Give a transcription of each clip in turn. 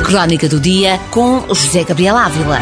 Crónica do Dia com José Gabriel Ávila.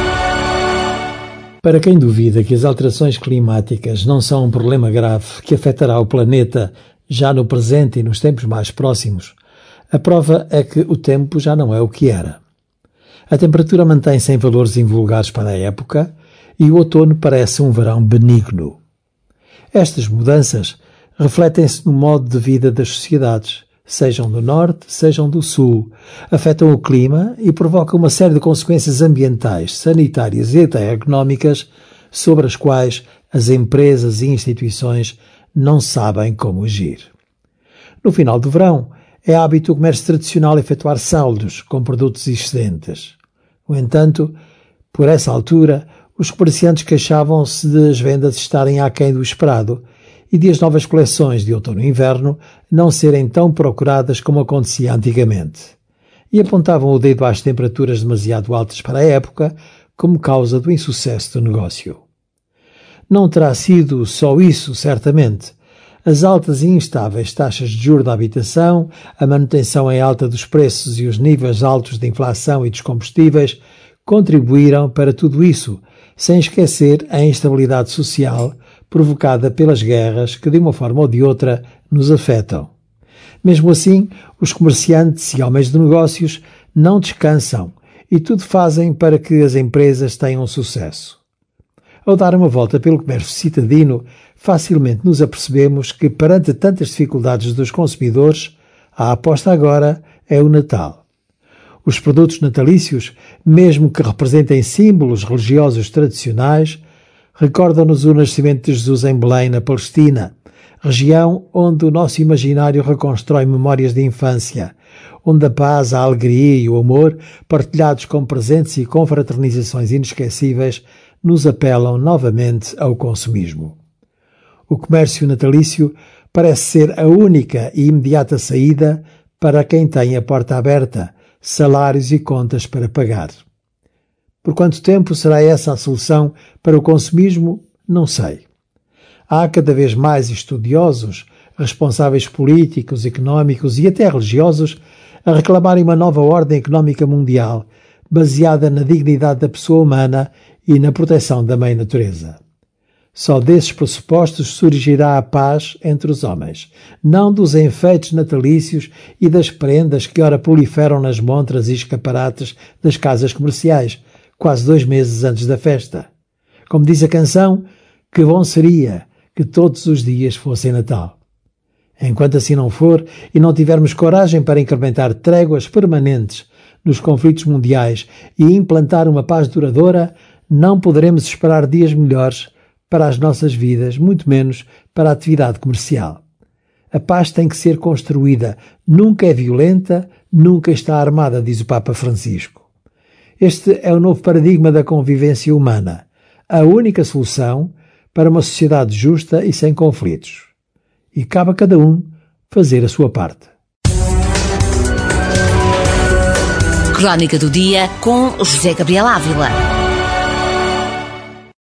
Para quem duvida que as alterações climáticas não são um problema grave que afetará o planeta já no presente e nos tempos mais próximos, a prova é que o tempo já não é o que era. A temperatura mantém-se em valores invulgares para a época e o outono parece um verão benigno. Estas mudanças refletem-se no modo de vida das sociedades, sejam do norte, sejam do sul, afetam o clima e provocam uma série de consequências ambientais, sanitárias e até económicas sobre as quais as empresas e instituições não sabem como agir. No final do verão, é hábito o comércio tradicional efetuar saldos com produtos excedentes. No entanto, por essa altura, os comerciantes queixavam-se de as vendas estarem aquém do esperado e de as novas coleções de outono e inverno não serem tão procuradas como acontecia antigamente. E apontavam o dedo às temperaturas demasiado altas para a época como causa do insucesso do negócio. Não terá sido só isso, certamente. As altas e instáveis taxas de juros da habitação, a manutenção em alta dos preços e os níveis altos de inflação e dos combustíveis contribuíram para tudo isso, sem esquecer a instabilidade social provocada pelas guerras que, de uma forma ou de outra, nos afetam. Mesmo assim, os comerciantes e homens de negócios não descansam e tudo fazem para que as empresas tenham sucesso. Ao dar uma volta pelo comércio citadino, facilmente nos apercebemos que, perante tantas dificuldades dos consumidores, a aposta agora é o Natal. Os produtos natalícios, mesmo que representem símbolos religiosos tradicionais, recordam-nos o nascimento de Jesus em Belém, na Palestina, região onde o nosso imaginário reconstrói memórias de infância, onde a paz, a alegria e o amor, partilhados com presentes e confraternizações inesquecíveis, nos apelam novamente ao consumismo. O comércio natalício parece ser a única e imediata saída para quem tem a porta aberta, salários e contas para pagar. Por quanto tempo será essa a solução para o consumismo? Não sei. Há cada vez mais estudiosos, responsáveis políticos, económicos e até religiosos a reclamarem uma nova ordem económica mundial, baseada na dignidade da pessoa humana e na proteção da mãe natureza. Só desses pressupostos surgirá a paz entre os homens, não dos enfeites natalícios e das prendas que ora proliferam nas montras e escaparates das casas comerciais, quase 2 meses antes da festa. Como diz a canção, que bom seria que todos os dias fossem Natal. Enquanto assim não for e não tivermos coragem para incrementar tréguas permanentes nos conflitos mundiais e implantar uma paz duradoura, não poderemos esperar dias melhores para as nossas vidas, muito menos para a atividade comercial. A paz tem que ser construída, nunca é violenta, nunca está armada, diz o Papa Francisco. Este é o novo paradigma da convivência humana, a única solução para uma sociedade justa e sem conflitos. E cabe a cada um fazer a sua parte. Crónica do Dia com José Gabriel Ávila.